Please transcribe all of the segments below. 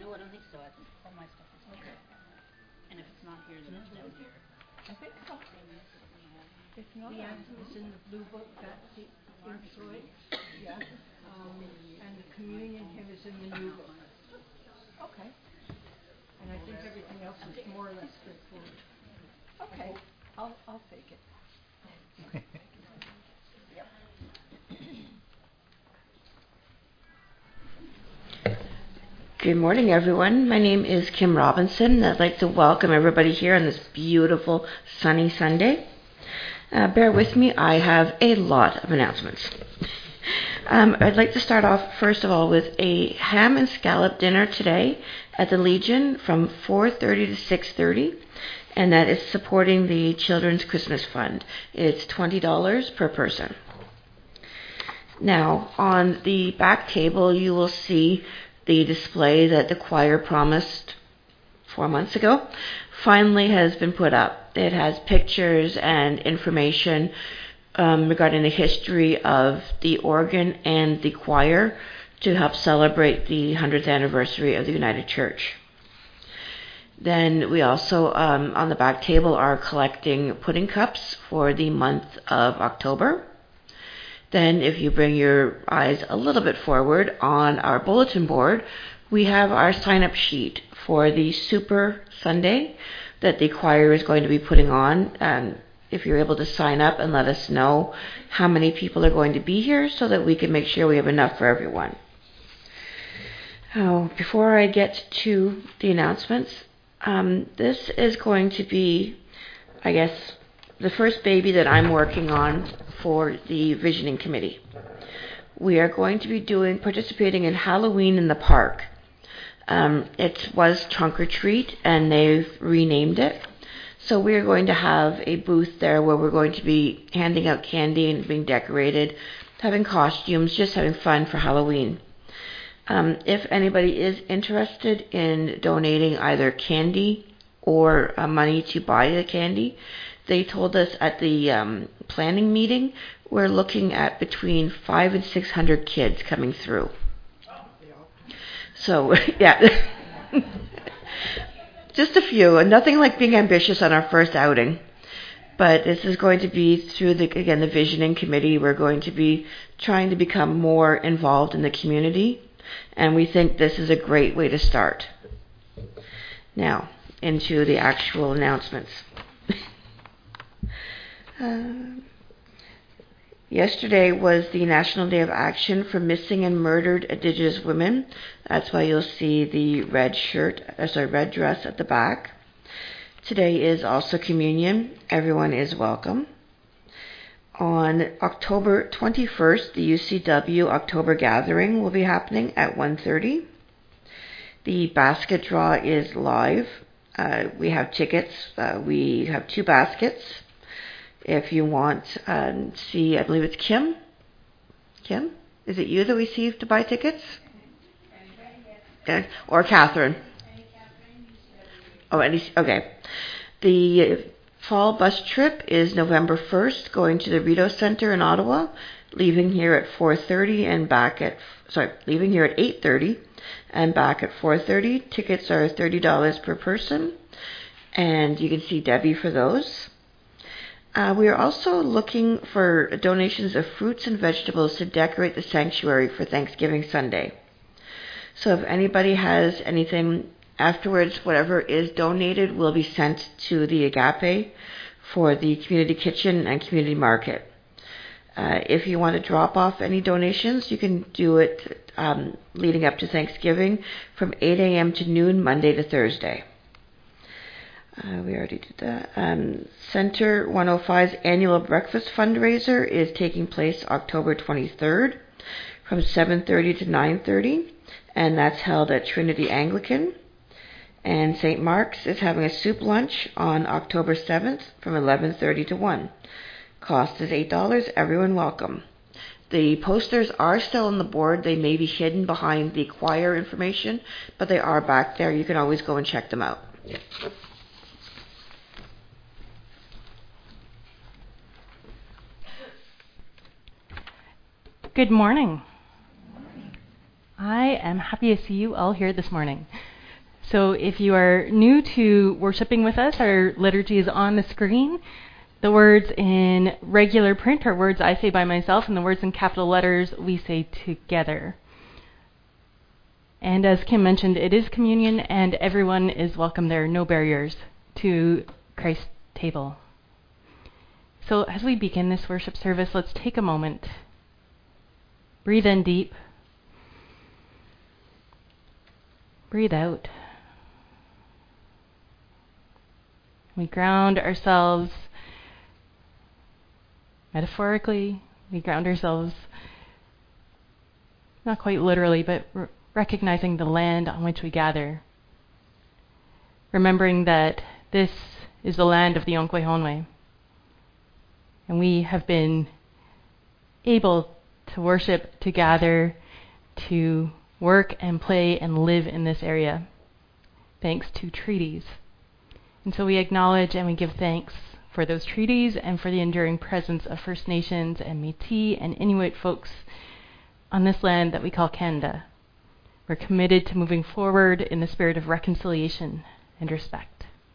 No, I don't think so. I think all my stuff is here. And if it's not here, then it's down here. I think so. If not, the answer is in the blue book. That's the insight. Yeah. And the communion hymn is in the new book. Okay. And I think everything else is more or less straightforward. Okay. I'll take it. Good morning, everyone. My name is Kim Robinson. I'd like to welcome everybody here on this beautiful sunny Sunday. Bear with me, I have a lot of announcements. I'd like to start off, first of all, with a ham and scallop dinner today at the Legion from 4:30 to 6:30, and that is supporting the Children's Christmas Fund. It's $20 per person. Now, on the back table, you will see the display that the choir promised 4 months ago finally has been put up. It has pictures and information regarding the history of the organ and the choir to help celebrate the 100th anniversary of the United Church. Then we also, on the back table, are collecting pudding cups for the month of October. Then if you bring your eyes a little bit forward on our bulletin board, we have our sign-up sheet for the Super Sunday that the choir is going to be putting on. And if you're able to sign up and let us know how many people are going to be here so that we can make sure we have enough for everyone. Before I get to the announcements, this is going to be, I guess, the first baby that I'm working on for the Visioning Committee. We are going to be participating in Halloween in the park. It was Trunk or Treat, and they've renamed it. So we are going to have a booth there where we're going to be handing out candy and being decorated, having costumes, just having fun for Halloween. If anybody is interested in donating either candy or money to buy the candy, they told us at the planning meeting we're looking at between 500 and 600 kids coming through. So, yeah. Just a few, and nothing like being ambitious on our first outing. But this is going to be through the Visioning Committee. We're going to be trying to become more involved in the community, and we think this is a great way to start. Now, into the actual announcements. Yesterday was the National Day of Action for Missing and Murdered Indigenous Women. That's why you'll see the red dress at the back. Today is also communion. Everyone is welcome. On October 21st, the UCW October Gathering will be happening at 1:30. The basket draw is live. We have tickets. We have 2 baskets. If you want, see, I believe it's Kim. Kim, is it you that we see to buy tickets? Okay. Or Catherine? Oh, okay. The fall bus trip is November 1st, going to the Rideau Centre in Ottawa, leaving here at 4:30 and leaving here at 8:30 and back at 4:30. Tickets are $30 per person, and you can see Debbie for those. We are also looking for donations of fruits and vegetables to decorate the sanctuary for Thanksgiving Sunday. So if anybody has anything afterwards, whatever is donated will be sent to the Agape for the community kitchen and community market. If you want to drop off any donations, you can do it leading up to Thanksgiving from 8 a.m. to noon, Monday to Thursday. We already did that. Center 105's annual breakfast fundraiser is taking place October 23rd from 7:30 to 9:30, and that's held at Trinity Anglican. And St. Mark's is having a soup lunch on October 7th from 11:30 to 1. Cost is $8. Everyone welcome. The posters are still on the board. They may be hidden behind the choir information, but they are back there. You can always go and check them out. Good morning. I am happy to see you all here this morning. So if you are new to worshiping with us, our liturgy is on the screen. The words in regular print are words I say by myself, and the words in capital letters we say together. And as Kim mentioned, it is communion, and everyone is welcome there, no barriers to Christ's table. So as we begin this worship service, let's take a moment. Breathe in deep. Breathe out. We ground ourselves metaphorically. We ground ourselves not quite literally, but recognizing the land on which we gather. Remembering that this is the land of the Onkwe and we have been able to worship, to gather, to work and play and live in this area, thanks to treaties. And so we acknowledge and we give thanks for those treaties and for the enduring presence of First Nations and Métis and Inuit folks on this land that we call Canada. We're committed to moving forward in the spirit of reconciliation and respect.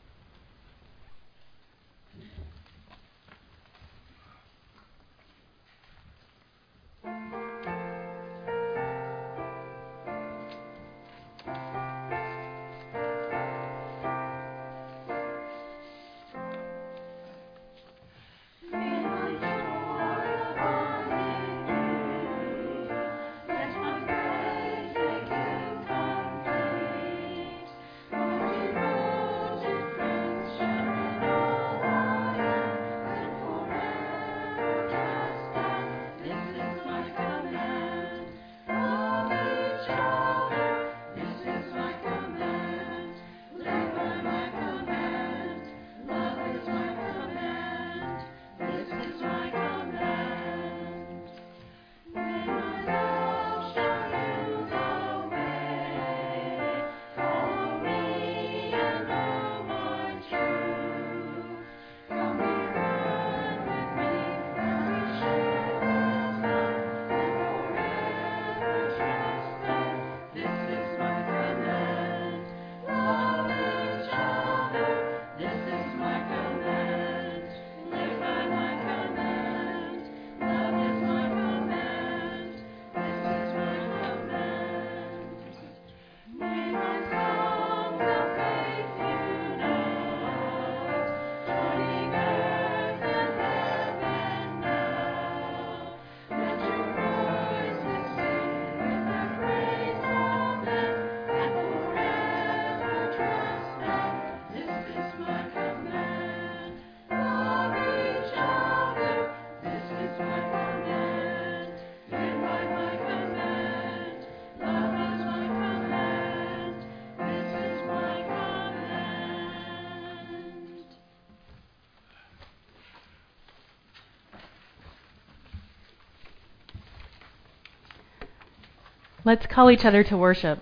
Let's call each other to worship.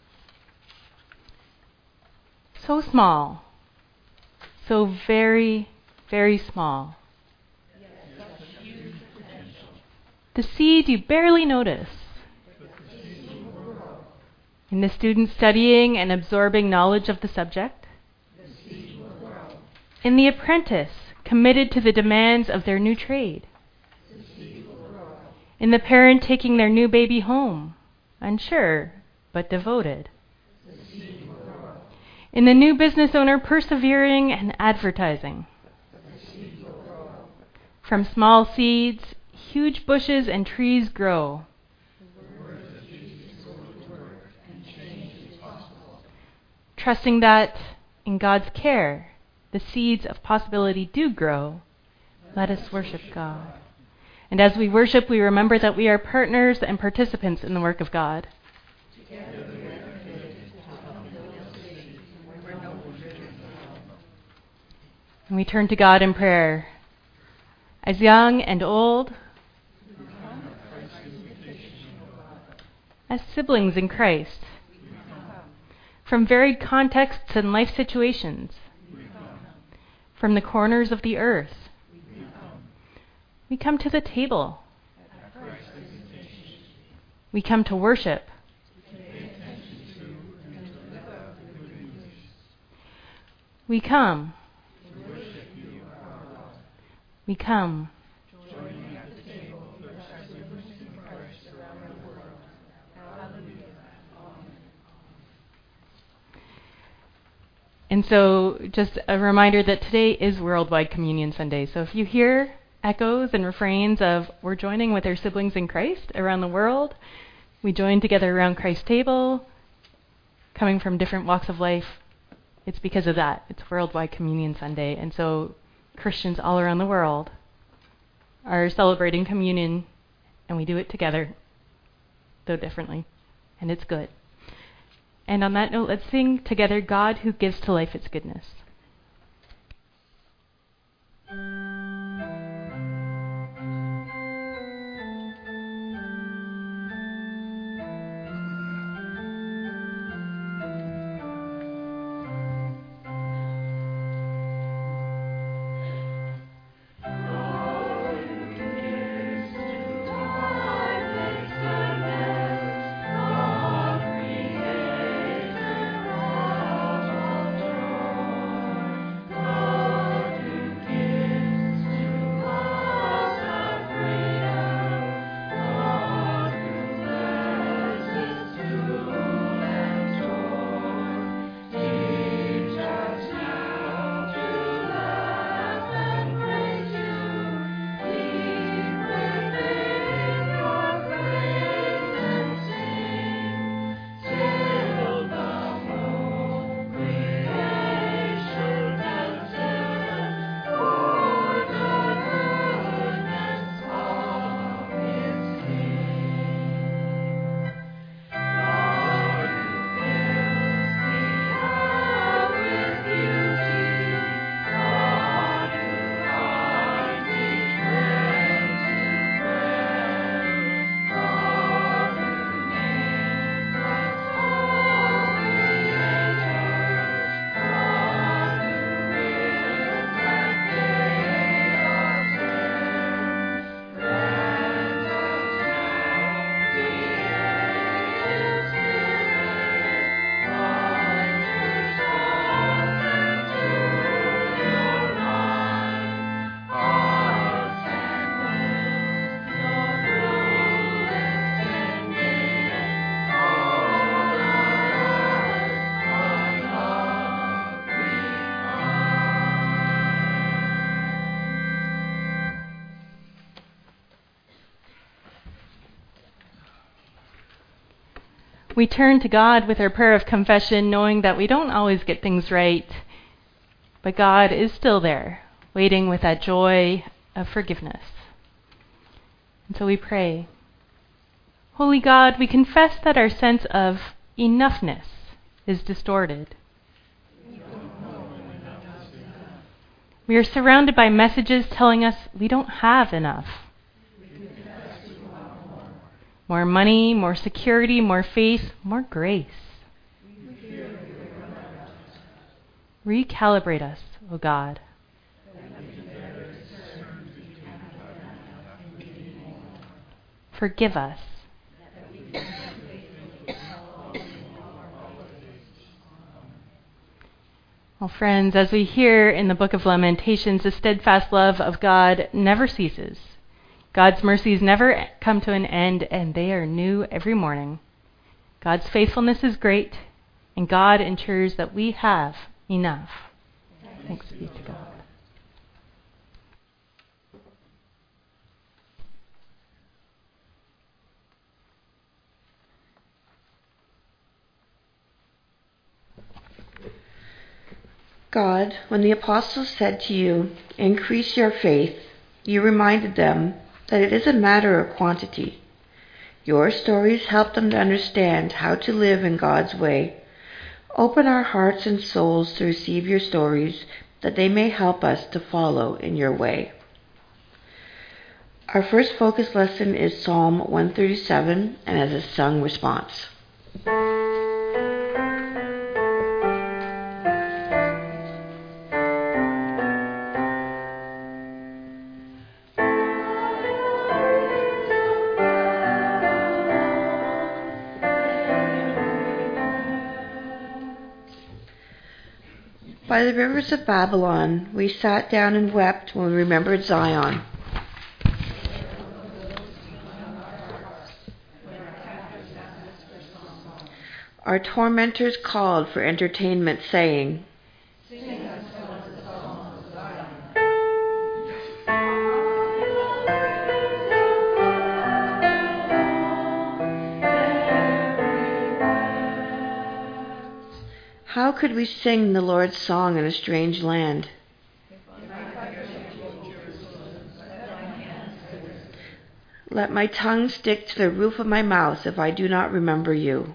So small. So very, very small. The seed you barely notice. In the student studying and absorbing knowledge of the subject. In the apprentice committed to the demands of their new trade. In the parent taking their new baby home, unsure but devoted. In the new business owner persevering and advertising. From small seeds, huge bushes and trees grow. Trusting that, in God's care, the seeds of possibility do grow, let us worship God. And as we worship, we remember that we are partners and participants in the work of God. And we turn to God in prayer. As young and old, as siblings in Christ, from varied contexts and life situations, from the corners of the earth, we come to the table. We come to worship. We come. We come. And so just a reminder that today is Worldwide Communion Sunday. So if you hear echoes and refrains of we're joining with our siblings in Christ around the world, we join together around Christ's table, coming from different walks of life, it's because of that. It's Worldwide Communion Sunday. And so Christians all around the world are celebrating communion, and we do it together, though differently. And it's good. And on that note, let's sing together, God Who Gives to Life Its Goodness. We turn to God with our prayer of confession, knowing that we don't always get things right, but God is still there, waiting with that joy of forgiveness. And so we pray, Holy God, we confess that our sense of enoughness is distorted. We are surrounded by messages telling us we don't have enough. More money, more security, more faith, more grace. Recalibrate us, O God. Forgive us. Well, friends, as we hear in the book of Lamentations, the steadfast love of God never ceases. God's mercies never come to an end, and they are new every morning. God's faithfulness is great, and God ensures that we have enough. Thanks be to God. God, when the apostles said to you, "Increase your faith," you reminded them that it is a matter of quantity. Your stories help them to understand how to live in God's way. Open our hearts and souls to receive your stories, that they may help us to follow in your way. Our first focus lesson is Psalm 137, and as a sung response. By the rivers of Babylon, we sat down and wept when we remembered Zion. Our tormentors called for entertainment, saying, "Sing us the song of Zion." How could we sing the Lord's song in a strange land? Let my tongue stick to the roof of my mouth if I do not remember you.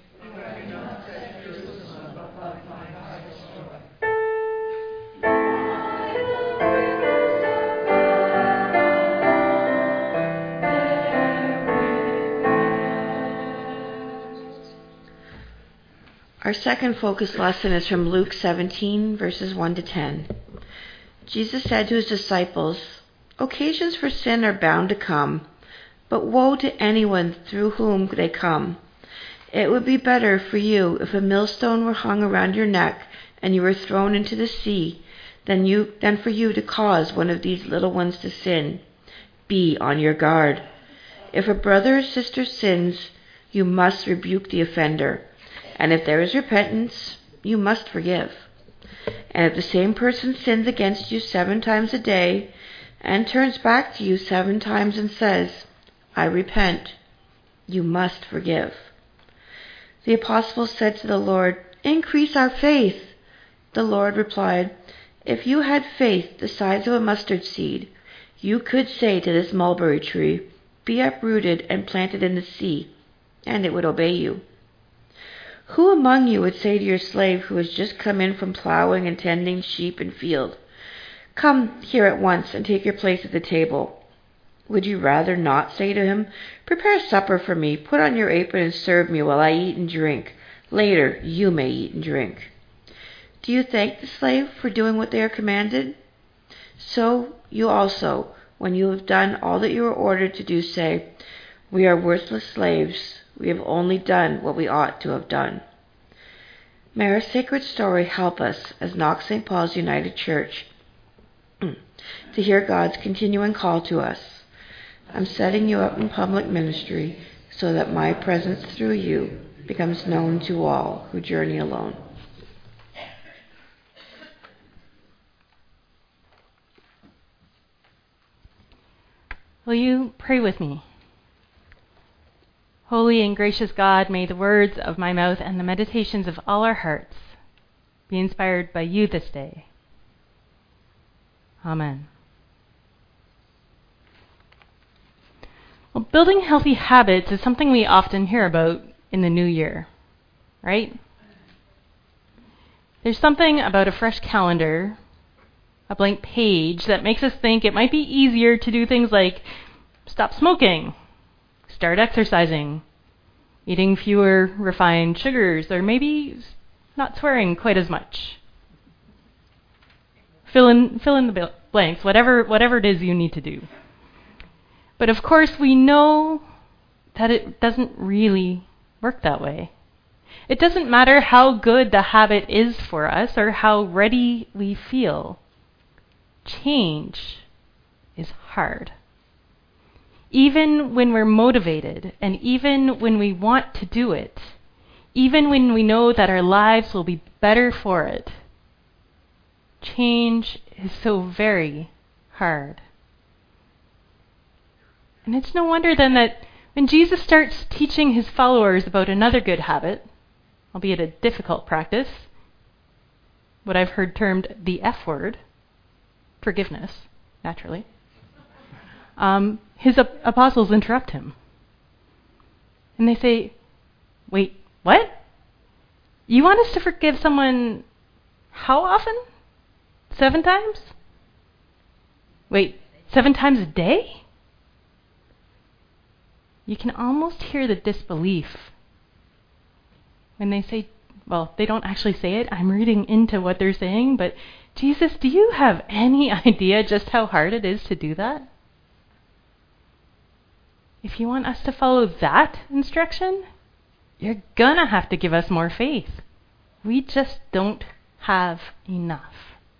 Our second focus lesson is from Luke 17, verses 1 to 10. Jesus said to his disciples, "Occasions for sin are bound to come, but woe to anyone through whom they come. It would be better for you if a millstone were hung around your neck and you were thrown into the sea than for you to cause one of these little ones to sin. Be on your guard. If a brother or sister sins, you must rebuke the offender. And if there is repentance, you must forgive. And if the same person sins against you 7 times a day and turns back to you 7 times and says, 'I repent,' you must forgive." The apostles said to the Lord, "Increase our faith." The Lord replied, "If you had faith the size of a mustard seed, you could say to this mulberry tree, 'Be uprooted and planted in the sea,' and it would obey you. Who among you would say to your slave who has just come in from plowing and tending sheep in field, 'Come here at once and take your place at the table'? Would you rather not say to him, 'Prepare supper for me, put on your apron and serve me while I eat and drink. Later you may eat and drink'? Do you thank the slave for doing what they are commanded? So you also, when you have done all that you are ordered to do, say, 'We are worthless slaves. We have only done what we ought to have done.'" May our sacred story help us as Knox St. Paul's United Church to hear God's continuing call to us. "I'm setting you up in public ministry so that my presence through you becomes known to all who journey alone." Will you pray with me? Holy and gracious God, may the words of my mouth and the meditations of all our hearts be inspired by you this day. Amen. Well, building healthy habits is something we often hear about in the new year, right? There's something about a fresh calendar, a blank page, that makes us think it might be easier to do things like stop smoking, start exercising, eating fewer refined sugars, or maybe not swearing quite as much. Fill in the blanks, whatever it is you need to do. But of course, we know that it doesn't really work that way. It doesn't matter how good the habit is for us or how ready we feel. Change is hard. Even when we're motivated, and even when we want to do it, even when we know that our lives will be better for it, change is so very hard. And it's no wonder then that when Jesus starts teaching his followers about another good habit, albeit a difficult practice, what I've heard termed the F word, forgiveness, naturally, his apostles interrupt him. And they say, "Wait, what? You want us to forgive someone how often? 7 times? Wait, 7 times a day?" You can almost hear the disbelief when they say, well, they don't actually say it. I'm reading into what they're saying, but Jesus, do you have any idea just how hard it is to do that? If you want us to follow that instruction, you're gonna have to give us more faith. We just don't have enough.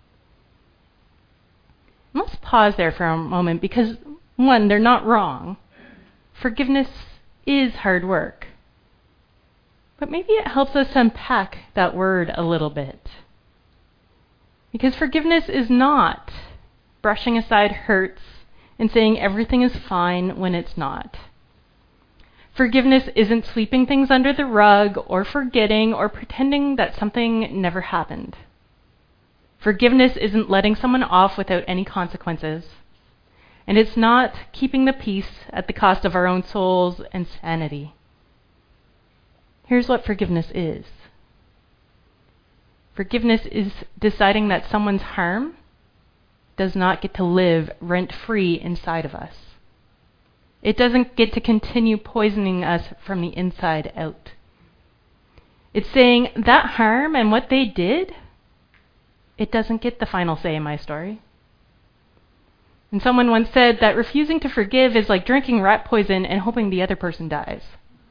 Let's pause there for a moment because, one, they're not wrong. Forgiveness is hard work. But maybe it helps us unpack that word a little bit. Because forgiveness is not brushing aside hurts and saying everything is fine when it's not. Forgiveness isn't sweeping things under the rug or forgetting or pretending that something never happened. Forgiveness isn't letting someone off without any consequences. And it's not keeping the peace at the cost of our own souls and sanity. Here's what forgiveness is. Forgiveness is deciding that someone's harm does not get to live rent-free inside of us. It doesn't get to continue poisoning us from the inside out. It's saying that harm and what they did, it doesn't get the final say in my story. And someone once said that refusing to forgive is like drinking rat poison and hoping the other person dies.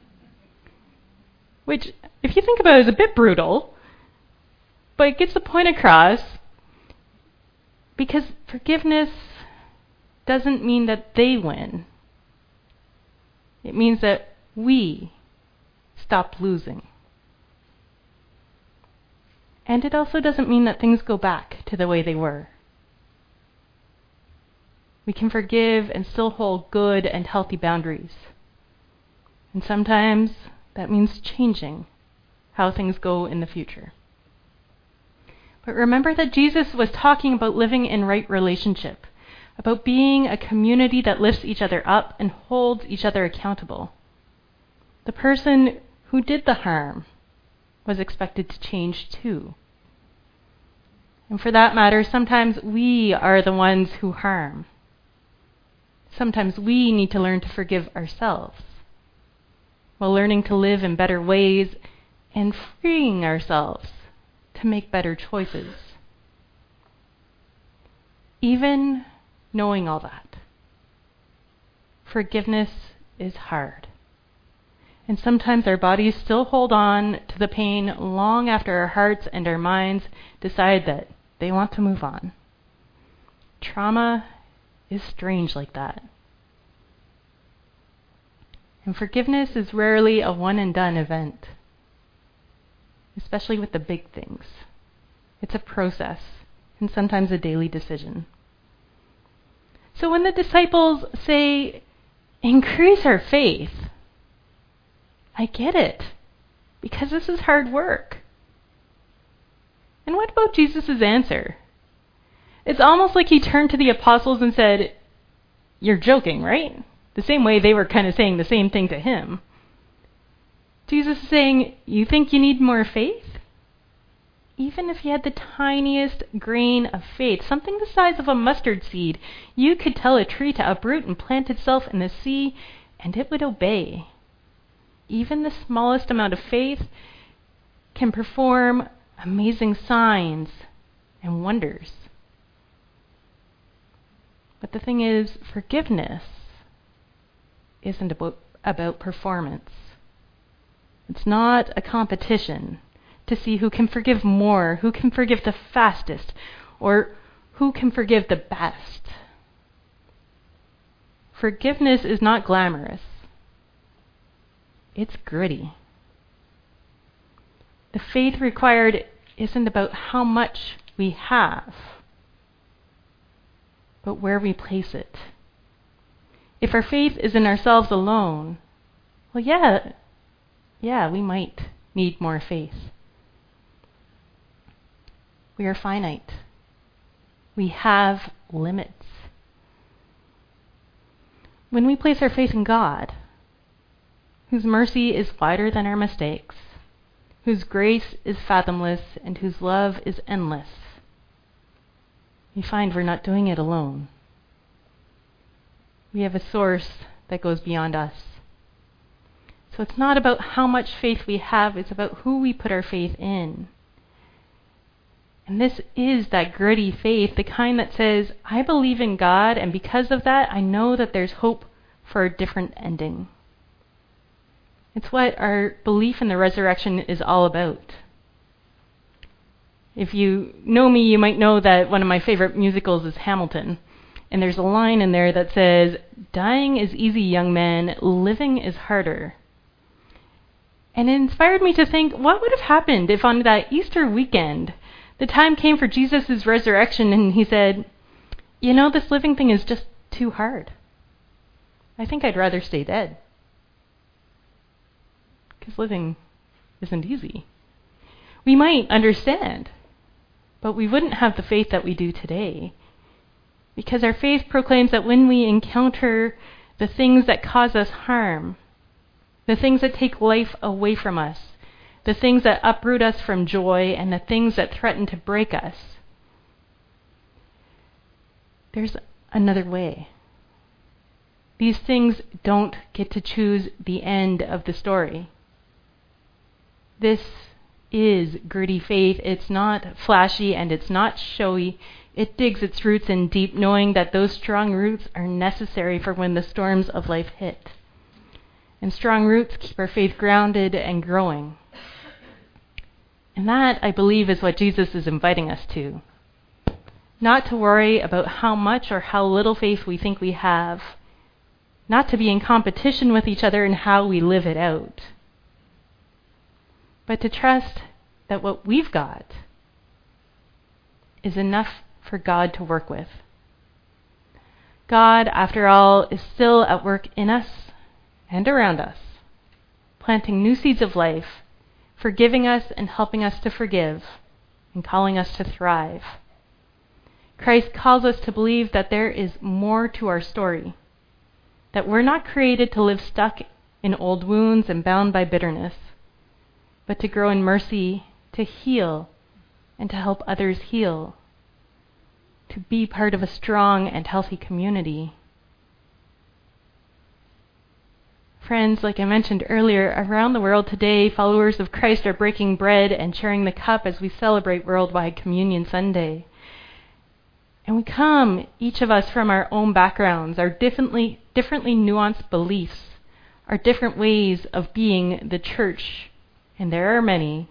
Which, if you think about it, is a bit brutal, but it gets the point across because forgiveness doesn't mean that they win. It means that we stop losing. And it also doesn't mean that things go back to the way they were. We can forgive and still hold good and healthy boundaries. And sometimes that means changing how things go in the future. But remember that Jesus was talking about living in right relationship, about being a community that lifts each other up and holds each other accountable. The person who did the harm was expected to change too. And for that matter, sometimes we are the ones who harm. Sometimes we need to learn to forgive ourselves while learning to live in better ways and freeing ourselves to make better choices. Even knowing all that, forgiveness is hard. And sometimes our bodies still hold on to the pain long after our hearts and our minds decide that they want to move on. Trauma is strange like that. And forgiveness is rarely a one-and-done event, especially with the big things. It's a process, and sometimes a daily decision. So when the disciples say, increase our faith, I get it, because this is hard work. And what about Jesus' answer? It's almost like he turned to the apostles and said, you're joking, right? The same way they were kind of saying the same thing to him. Jesus is saying, you think you need more faith? Even if you had the tiniest grain of faith, something the size of a mustard seed, you could tell a tree to uproot and plant itself in the sea, and it would obey. Even the smallest amount of faith can perform amazing signs and wonders. But the thing is, forgiveness isn't about performance. It's not a competition to see who can forgive more, who can forgive the fastest, or who can forgive the best. Forgiveness is not glamorous. It's gritty. The faith required isn't about how much we have, but where we place it. If our faith is in ourselves alone, well, yeah, we might need more faith. We are finite. We have limits. When we place our faith in God, whose mercy is wider than our mistakes, whose grace is fathomless, and whose love is endless, we find we're not doing it alone. We have a source that goes beyond us. So it's not about how much faith we have, it's about who we put our faith in. And this is that gritty faith, the kind that says, I believe in God, and because of that, I know that there's hope for a different ending. It's what our belief in the resurrection is all about. If you know me, you might know that one of my favorite musicals is Hamilton. And there's a line in there that says, "Dying is easy, young man, living is harder." And it inspired me to think, what would have happened if on that Easter weekend, the time came for Jesus' resurrection and he said, "You know, this living thing is just too hard. I think I'd rather stay dead." Because living isn't easy. We might understand, but we wouldn't have the faith that we do today. Because our faith proclaims that when we encounter the things that cause us harm, the things that take life away from us, the things that uproot us from joy, and the things that threaten to break us, there's another way. These things don't get to choose the end of the story. This is gritty faith. It's not flashy and it's not showy. It digs its roots in deep, knowing that those strong roots are necessary for when the storms of life hit. And strong roots keep our faith grounded and growing. And that, I believe, is what Jesus is inviting us to. Not to worry about how much or how little faith we think we have. Not to be in competition with each other in how we live it out. But to trust that what we've got is enough for God to work with. God, after all, is still at work in us and around us, planting new seeds of life, forgiving us and helping us to forgive, and calling us to thrive. Christ calls us to believe that there is more to our story, that we're not created to live stuck in old wounds and bound by bitterness, but to grow in mercy, to heal, and to help others heal, to be part of a strong and healthy community. Friends, like I mentioned earlier, around the world today, followers of Christ are breaking bread and sharing the cup as we celebrate Worldwide Communion Sunday. And we come, each of us, from our own backgrounds, our differently nuanced beliefs, our different ways of being the church, and there are many.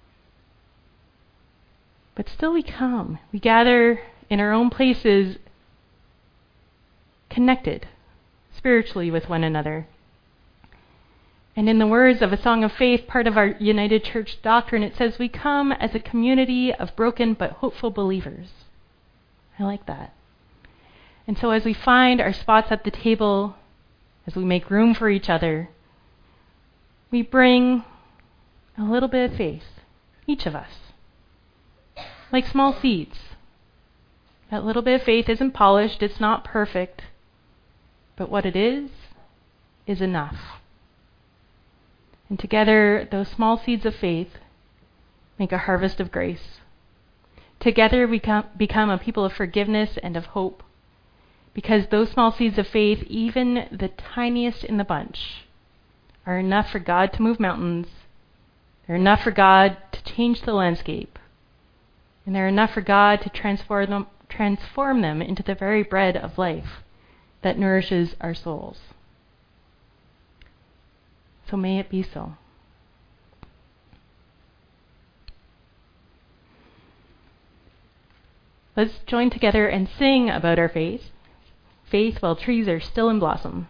But still we come. We gather in our own places, connected spiritually with one another. And in the words of a song of faith, part of our United Church doctrine, it says we come as a community of broken but hopeful believers. I like that. And so as we find our spots at the table, as we make room for each other, we bring a little bit of faith, each of us, like small seeds. That little bit of faith isn't polished, it's not perfect, but what it is enough. And together, those small seeds of faith make a harvest of grace. Together, we become a people of forgiveness and of hope, because those small seeds of faith, even the tiniest in the bunch, are enough for God to move mountains. They're enough for God to change the landscape. And they're enough for God to transform them into the very bread of life that nourishes our souls. So may it be so. Let's join together and sing about our faith. Faith while trees are still in blossom.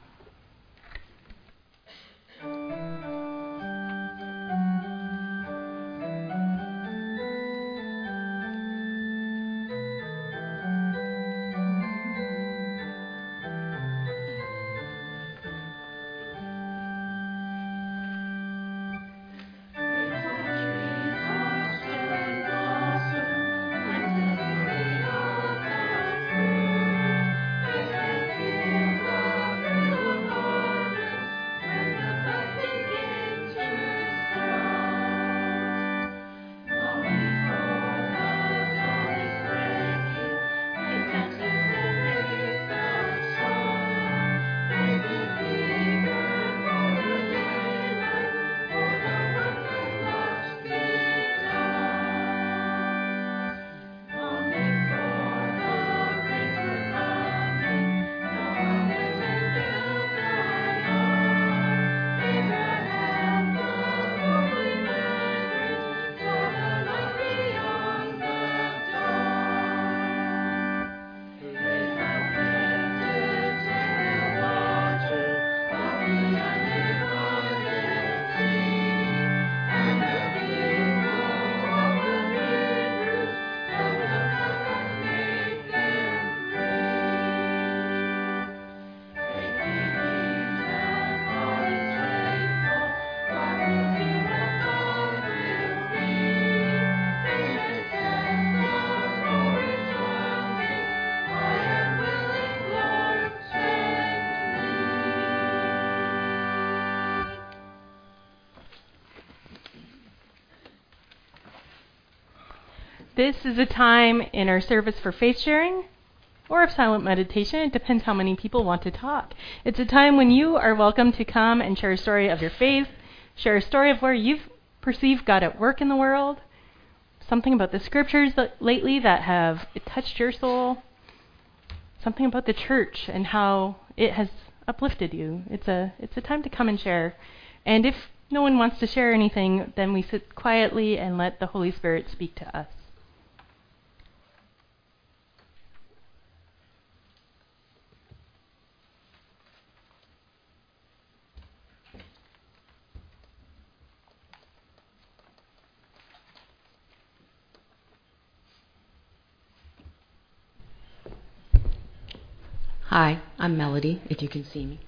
This is a time in our service for faith sharing or of silent meditation. It depends how many people want to talk. It's a time when you are welcome to come and share a story of your faith, share a story of where you've perceived God at work in the world, something about the scriptures lately that have touched your soul, something about the church and how it has uplifted you. It's a time to come and share. And if no one wants to share anything, then we sit quietly and let the Holy Spirit speak to us. Hi, I'm Melody, if you can see me.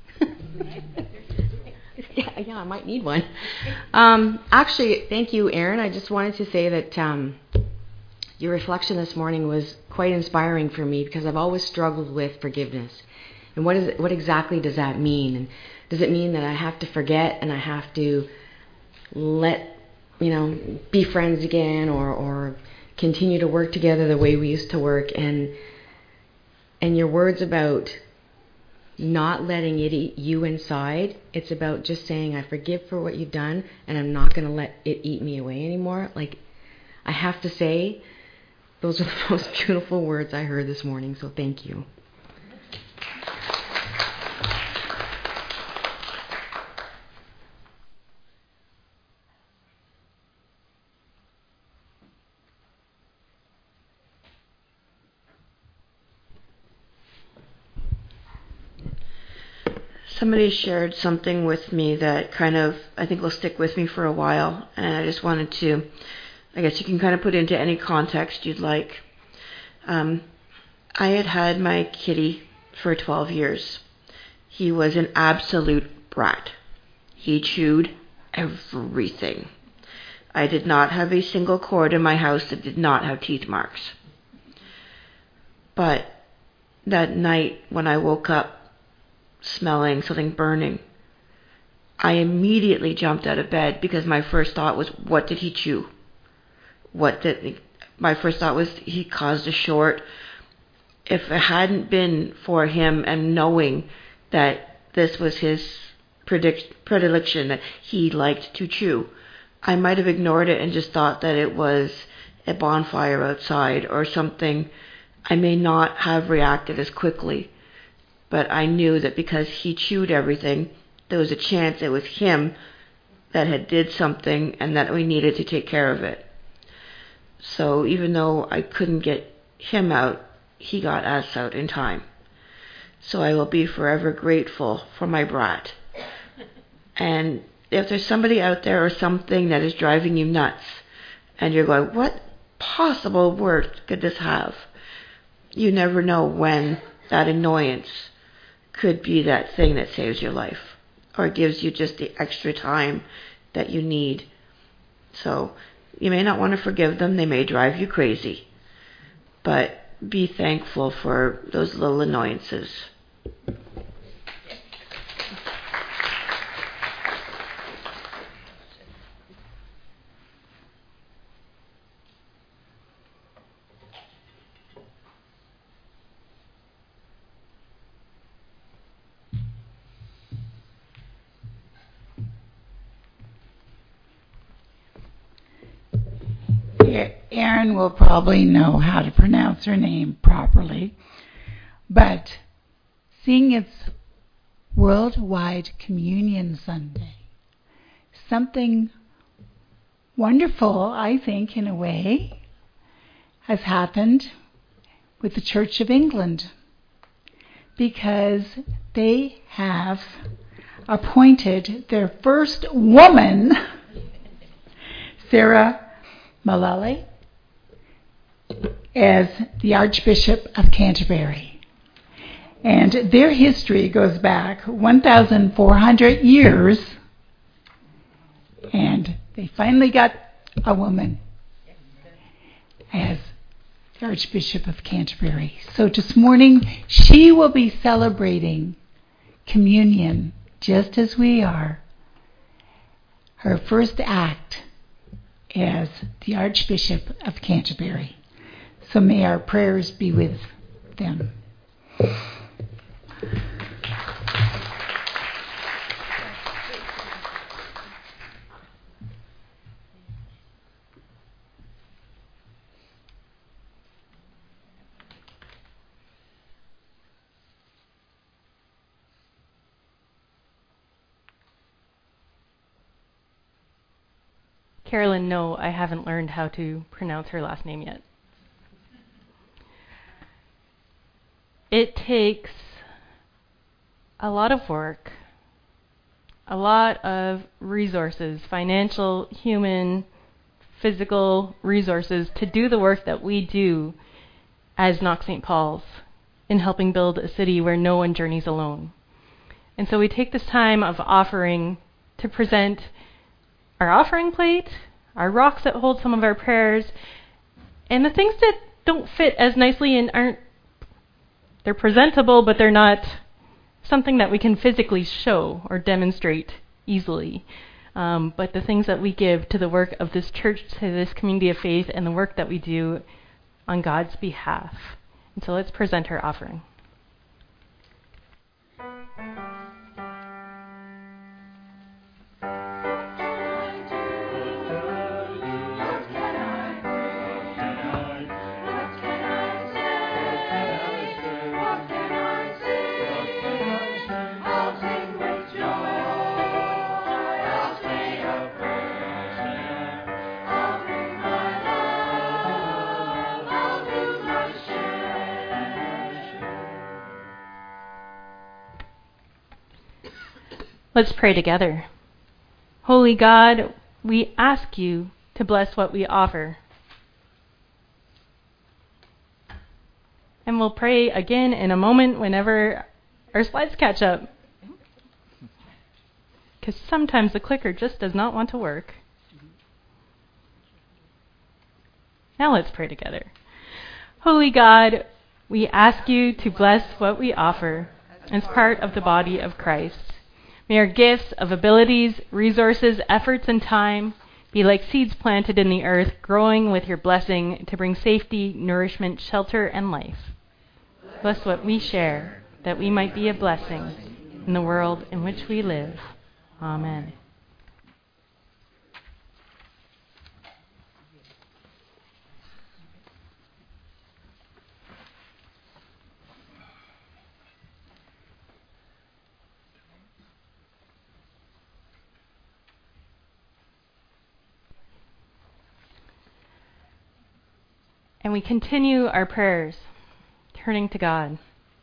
yeah, I might need one. Actually, thank you, Aaron. I just wanted to say that your reflection this morning was quite inspiring for me because I've always struggled with forgiveness. And what exactly does that mean? And does it mean that I have to forget and I have to be friends again or continue to work together the way we used to work? And your words about not letting it eat you inside, it's about just saying, I forgive for what you've done, and I'm not going to let it eat me away anymore. Like, I have to say, those are the most beautiful words I heard this morning, so thank you. Somebody shared something with me that I think will stick with me for a while, and I just wanted to, I guess you can kind of put it into any context you'd like. I had my kitty for 12 years. He was an absolute brat. He chewed everything. I did not have a single cord in my house that did not have teeth marks. But that night when I woke up smelling something burning, I immediately jumped out of bed because my first thought was, what did he chew? My first thought was, he caused a short. If it hadn't been for him and knowing that this was his predilection, that he liked to chew, I might have ignored it and just thought that it was a bonfire outside or something. I may not have reacted as quickly. But I knew that because he chewed everything, there was a chance it was him that had did something and that we needed to take care of it. So even though I couldn't get him out, he got us out in time. So I will be forever grateful for my brat. And if there's somebody out there or something that is driving you nuts, and you're going, what possible worth could this have? You never know when that annoyance could be that thing that saves your life or gives you just the extra time that you need. So you may not want to forgive them. They may drive you crazy. But be thankful for those little annoyances. Erin will probably know how to pronounce her name properly, but seeing it's Worldwide Communion Sunday, something wonderful, I think, in a way, has happened with the Church of England, because they have appointed their first woman, Sarah Mullally, as the Archbishop of Canterbury. And their history goes back 1,400 years, and they finally got a woman as the Archbishop of Canterbury. So this morning, she will be celebrating communion just as we are. Her first act as the Archbishop of Canterbury. So may our prayers be with them. Carolyn, no, I haven't learned how to pronounce her last name yet. It takes a lot of work, a lot of resources, financial, human, physical resources to do the work that we do as Knox St. Paul's in helping build a city where no one journeys alone. And so we take this time of offering to present our offering plate, our rocks that hold some of our prayers, and the things that don't fit as nicely and they're presentable, but they're not something that we can physically show or demonstrate easily. But the things that we give to the work of this church, to this community of faith, and the work that we do on God's behalf. And so let's present our offering. Let's pray together. Holy God, we ask you to bless what we offer. And we'll pray again in a moment whenever our slides catch up. Because sometimes the clicker just does not want to work. Now let's pray together. Holy God, we ask you to bless what we offer as part of the body of Christ. May our gifts of abilities, resources, efforts, and time be like seeds planted in the earth, growing with your blessing to bring safety, nourishment, shelter, and life. Bless what we share, that we might be a blessing in the world in which we live. Amen. And we continue our prayers, turning to God.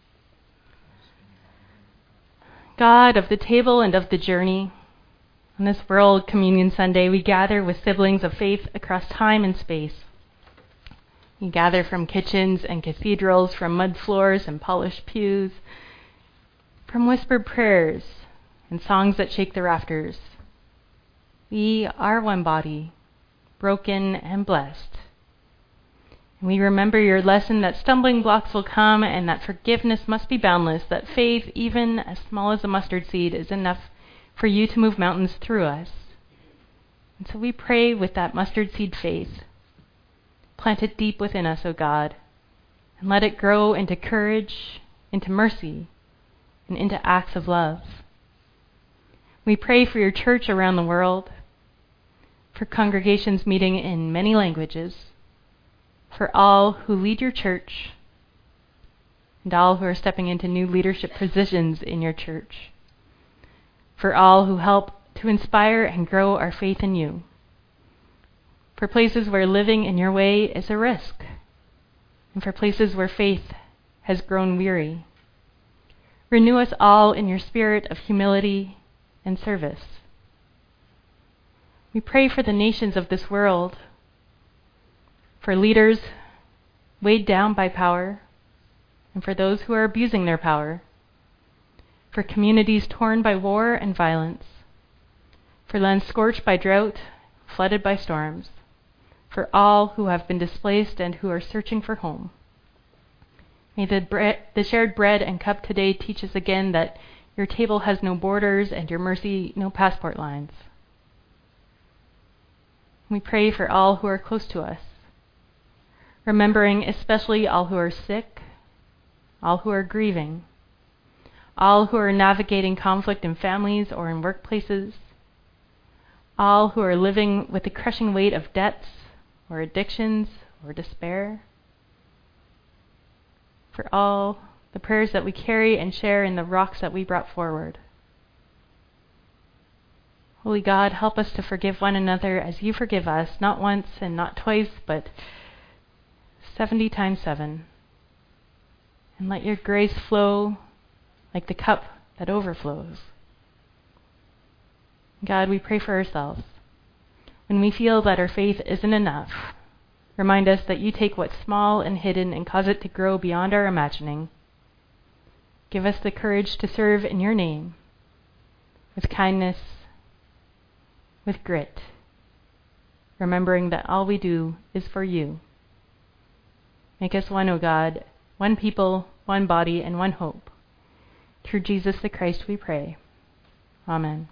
God of the table and of the journey, on this World Communion Sunday, we gather with siblings of faith across time and space. We gather from kitchens and cathedrals, from mud floors and polished pews, from whispered prayers and songs that shake the rafters. We are one body, broken and blessed. We remember your lesson that stumbling blocks will come and that forgiveness must be boundless, that faith, even as small as a mustard seed, is enough for you to move mountains through us. And so we pray with that mustard seed faith. Plant it deep within us, O God, and let it grow into courage, into mercy, and into acts of love. We pray for your church around the world, for congregations meeting in many languages, for all who lead your church, and all who are stepping into new leadership positions in your church, for all who help to inspire and grow our faith in you, for places where living in your way is a risk, and for places where faith has grown weary. Renew us all in your spirit of humility and service. We pray for the nations of this world, for leaders weighed down by power, and for those who are abusing their power, for communities torn by war and violence, for lands scorched by drought, flooded by storms, for all who have been displaced and who are searching for home. May the shared bread and cup today teach us again that your table has no borders and your mercy no passport lines. We pray for all who are close to us, remembering especially all who are sick, all who are grieving, all who are navigating conflict in families or in workplaces, all who are living with the crushing weight of debts or addictions or despair, for all the prayers that we carry and share in the rocks that we brought forward. Holy God, help us to forgive one another as you forgive us, not once and not twice, but 70 times 7. And let your grace flow like the cup that overflows. God, we pray for ourselves. When we feel that our faith isn't enough, remind us that you take what's small and hidden and cause it to grow beyond our imagining. Give us the courage to serve in your name, with kindness, with grit, remembering that all we do is for you. Make us one, O God, one people, one body, and one hope. Through Jesus the Christ we pray. Amen.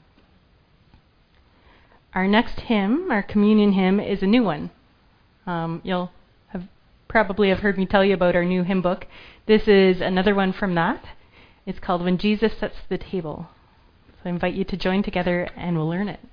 Our next hymn, our communion hymn, is a new one. You'll probably have heard me tell you about our new hymn book. This is another one from that. It's called When Jesus Sets the Table. So I invite you to join together and we'll learn it.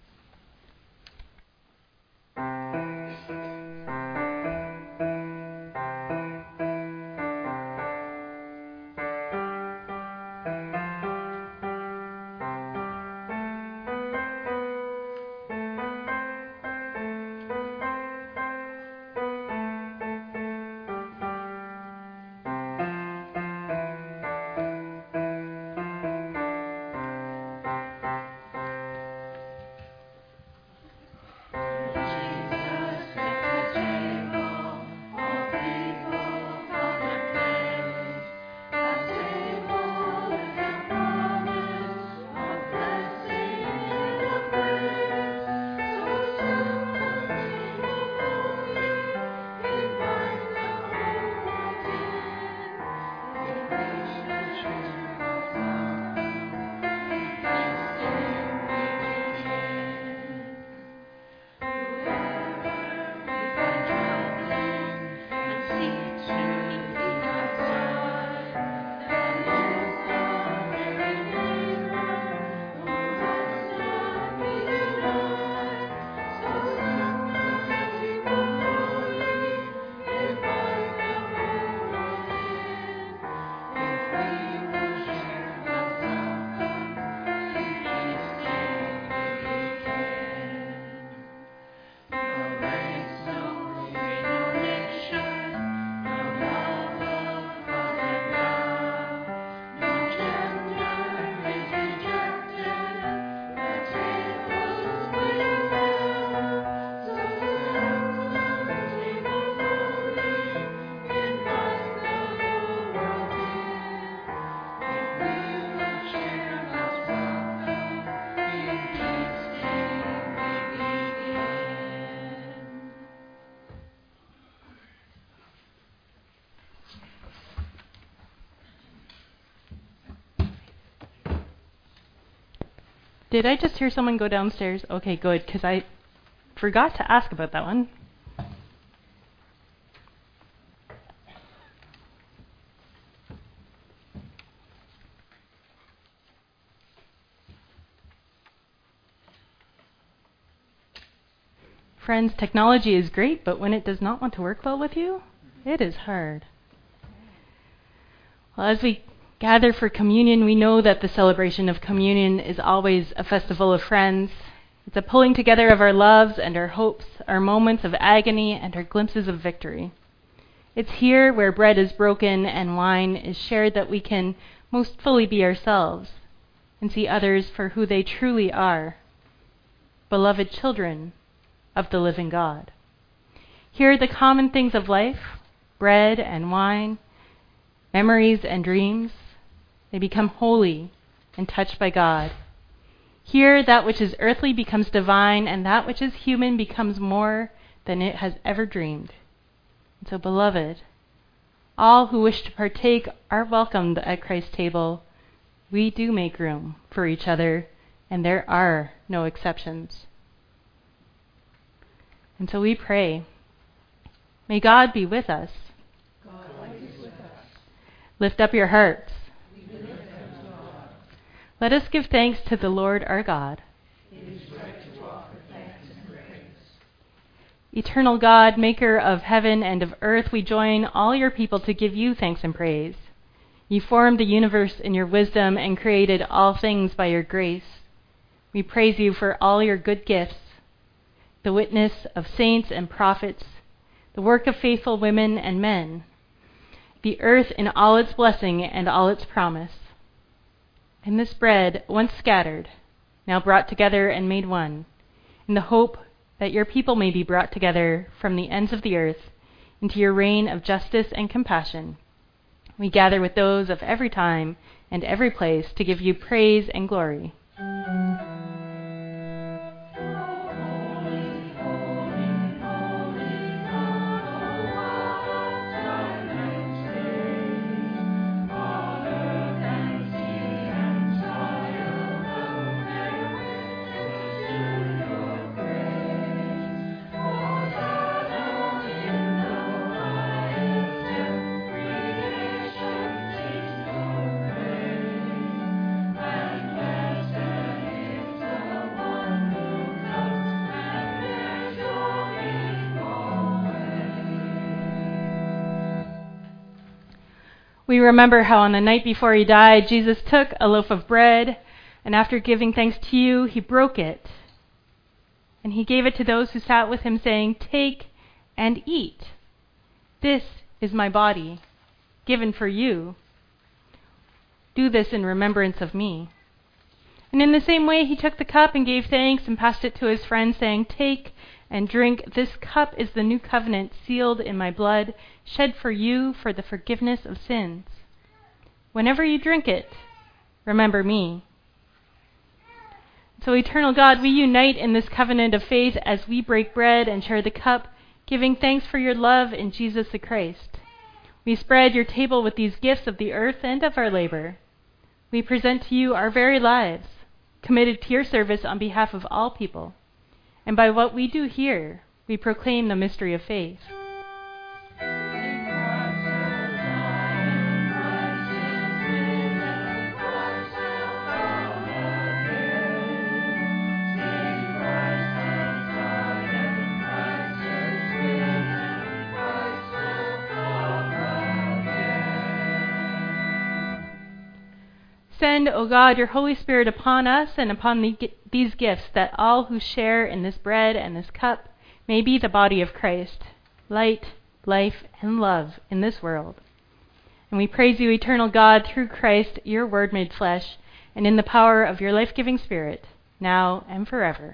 Did I just hear someone go downstairs? Okay, good, because I forgot to ask about that one. Friends, technology is great, but when it does not want to work well with you, it is hard. Well, as we gather for communion, we know that the celebration of communion is always a festival of friends. It's a pulling together of our loves and our hopes, our moments of agony and our glimpses of victory. It's here where bread is broken and wine is shared that we can most fully be ourselves and see others for who they truly are, beloved children of the living God. Here the common things of life, bread and wine, memories and dreams, they become holy and touched by God. Here that which is earthly becomes divine, and that which is human becomes more than it has ever dreamed. And so, beloved, all who wish to partake are welcomed at Christ's table. We do make room for each other, and there are no exceptions. And so we pray, may God be with us. Lift up your hearts. Let us give thanks to the Lord our God. Eternal God, maker of heaven and of earth, we join all your people to give you thanks and praise. You formed the universe in your wisdom and created all things by your grace. We praise you for all your good gifts, the witness of saints and prophets, the work of faithful women and men, the earth in all its blessing and all its promise. And this bread, once scattered, now brought together and made one, in the hope that your people may be brought together from the ends of the earth into your reign of justice and compassion. We gather with those of every time and every place to give you praise and glory. We remember how on the night before he died, Jesus took a loaf of bread, and after giving thanks to you, he broke it. And he gave it to those who sat with him, saying, "Take and eat. This is my body, given for you. Do this in remembrance of me." And in the same way, he took the cup and gave thanks and passed it to his friends, saying, "Take and drink. This cup is the new covenant sealed in my blood, shed for you for the forgiveness of sins. Whenever you drink it, remember me." So, eternal God, we unite in this covenant of faith as we break bread and share the cup, giving thanks for your love in Jesus the Christ. We spread your table with these gifts of the earth and of our labor. We present to you our very lives, committed to your service on behalf of all people. And by what we do here, we proclaim the mystery of faith. Send, O God, your Holy Spirit upon us and upon these gifts, that all who share in this bread and this cup may be the body of Christ, light, life, and love in this world. And we praise you, eternal God, through Christ, your word made flesh, and in the power of your life-giving Spirit, now and forever.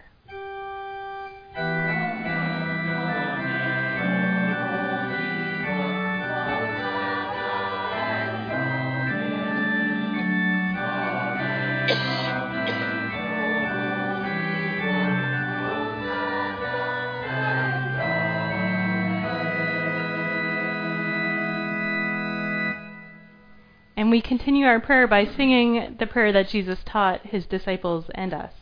And we continue our prayer by singing the prayer that Jesus taught his disciples and us.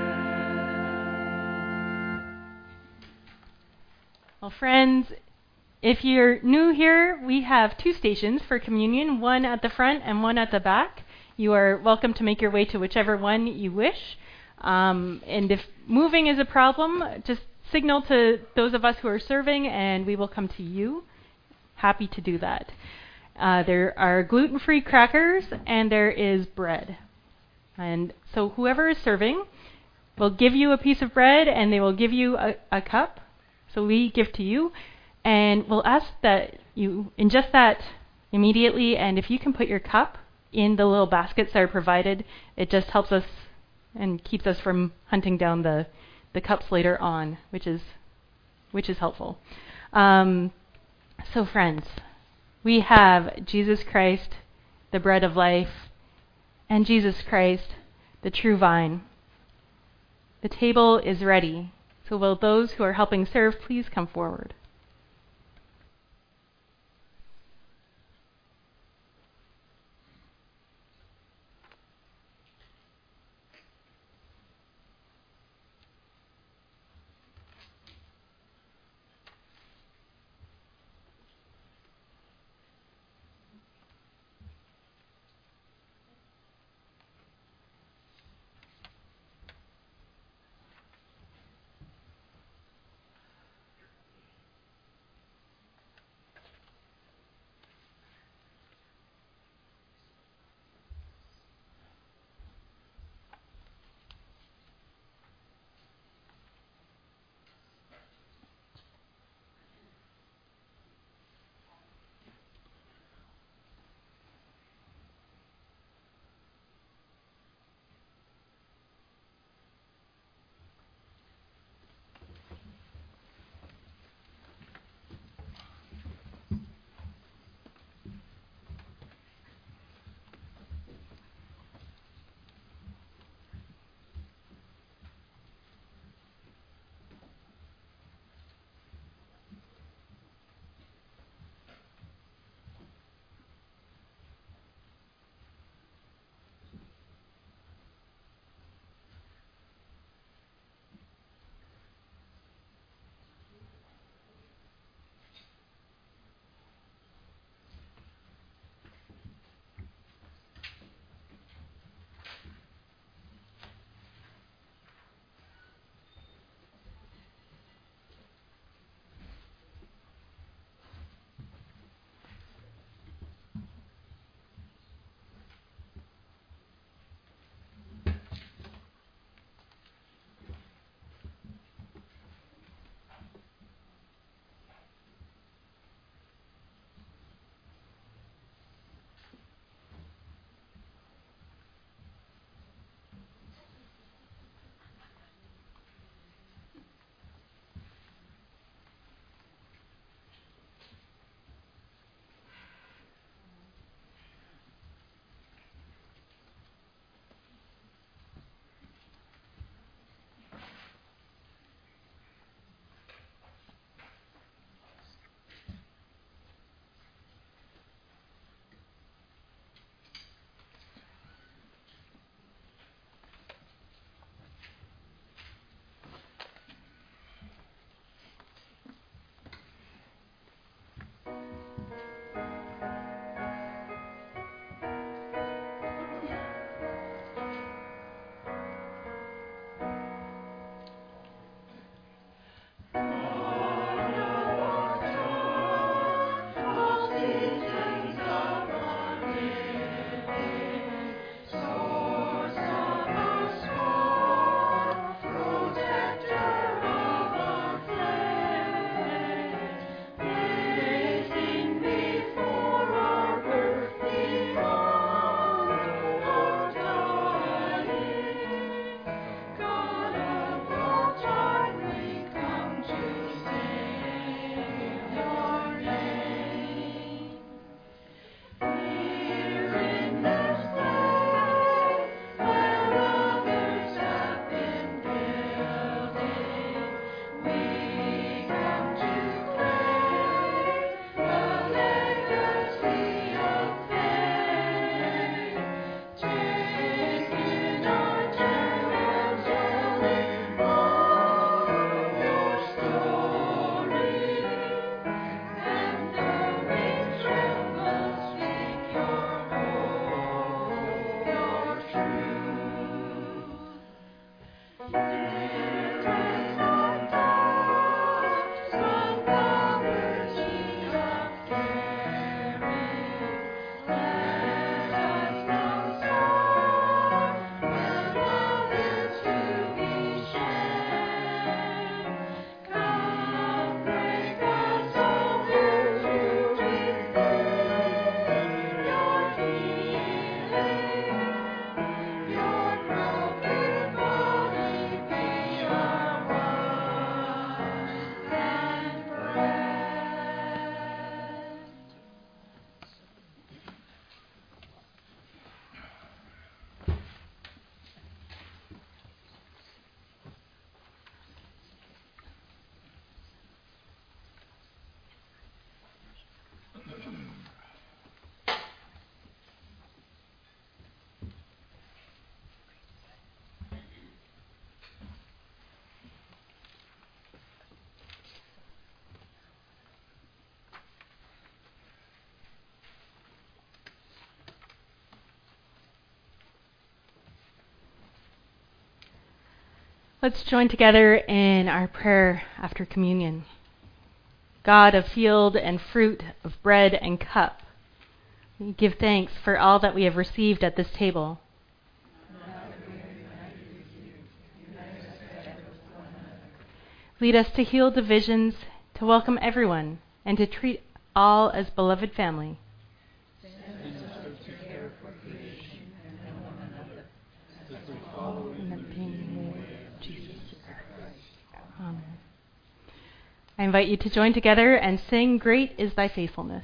Well, friends, If you're new here, we have 2 stations for communion, one at the front and one at the back. You are welcome to make your way to whichever one you wish. And if moving is a problem, just signal to those of us who are serving and we will come to you. Happy to do that. There are gluten-free crackers and there is bread. And so whoever is serving will give you a piece of bread and they will give you a cup. So we give to you. And we'll ask that you ingest that immediately. And if you can put your cup in the little baskets that are provided, it just helps us and keeps us from hunting down the cups later on, which is helpful. So friends, we have Jesus Christ, the bread of life, and Jesus Christ, the true vine. The table is ready. So will those who are helping serve please come forward? Let's join together in our prayer after communion. God of field and fruit, of bread and cup, we give thanks for all that we have received at this table. Lead us to heal divisions, to welcome everyone, and to treat all as beloved family. Amen. I invite you to join together and sing, "Great is Thy Faithfulness."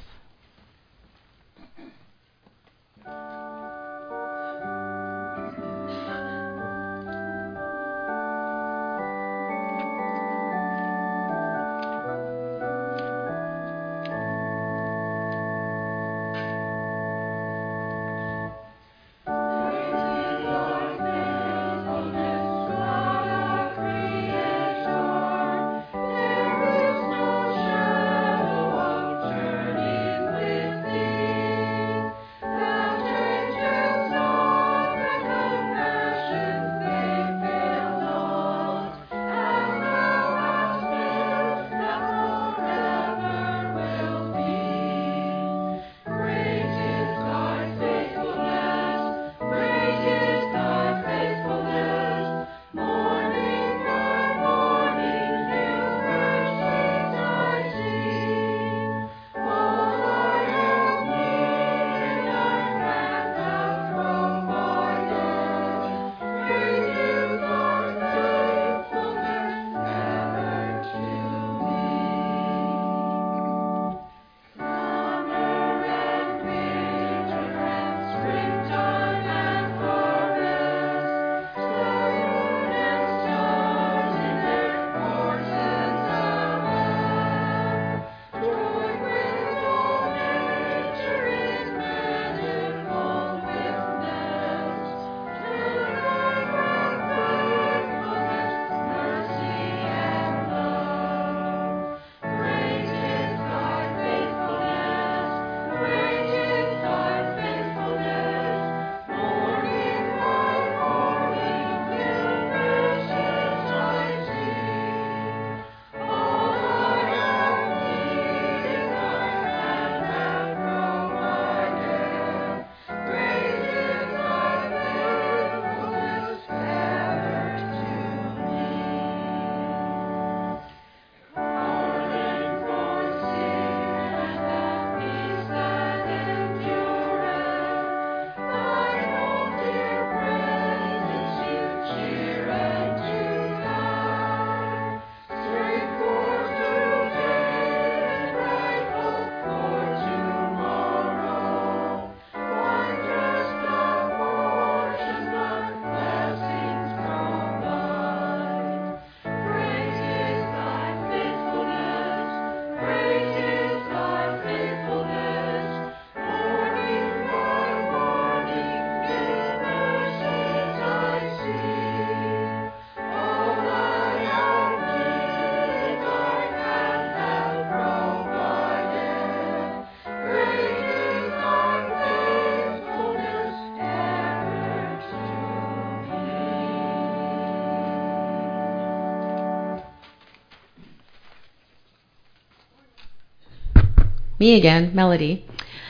Me again, Melody.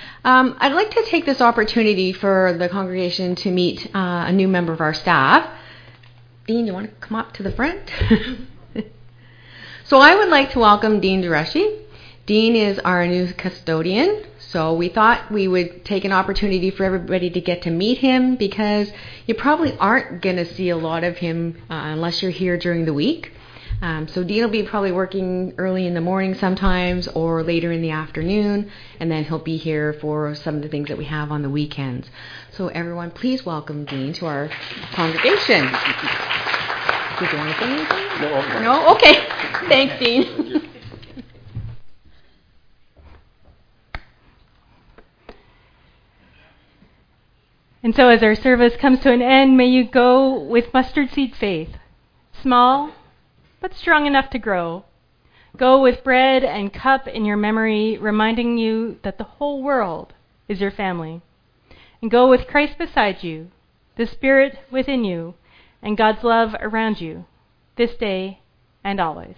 I'd like to take this opportunity for the congregation to meet a new member of our staff. Dean, you want to come up to the front? So I would like to welcome Dean Dureshi. Dean is our new custodian, so we thought we would take an opportunity for everybody to get to meet him, because you probably aren't going to see a lot of him unless you're here during the week. So Dean will be probably working early in the morning sometimes, or later in the afternoon, and then he'll be here for some of the things that we have on the weekends. So everyone, please welcome Dean to our congregation. Did you want to say anything? No? Okay. Thanks, Dean. And so as our service comes to an end, may you go with mustard seed faith, small but strong enough to grow. Go with bread and cup in your memory, reminding you that the whole world is your family. And go with Christ beside you, the Spirit within you, and God's love around you. this day and always.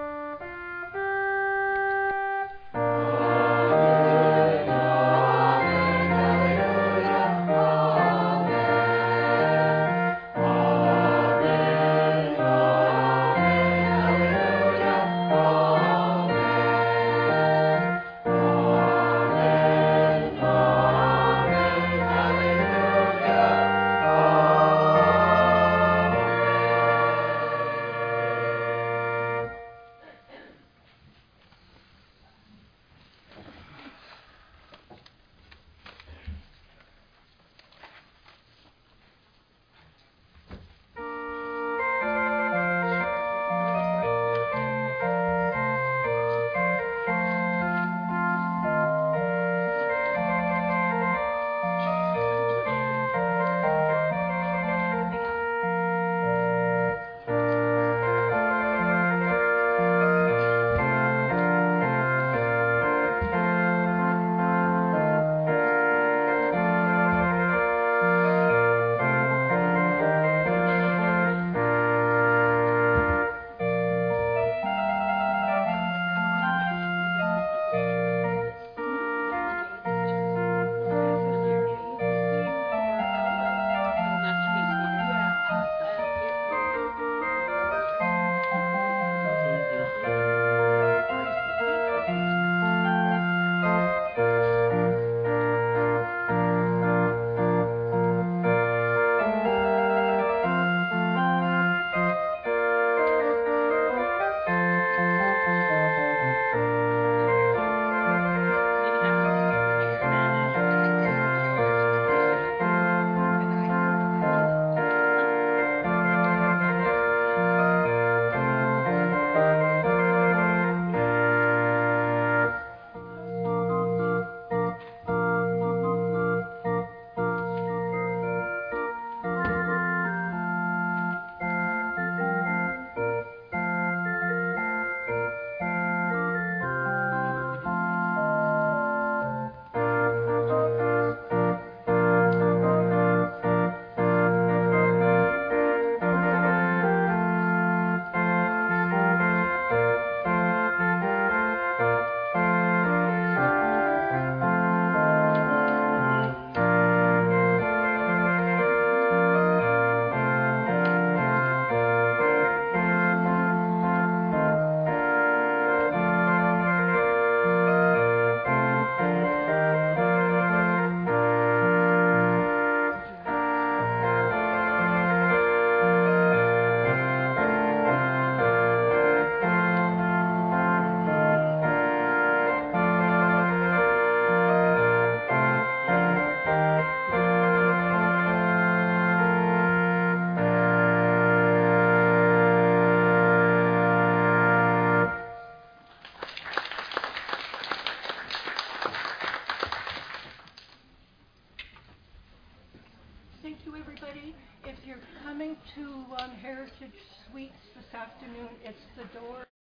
Thank you, everybody. If you're coming to Heritage Suites this afternoon, it's the door.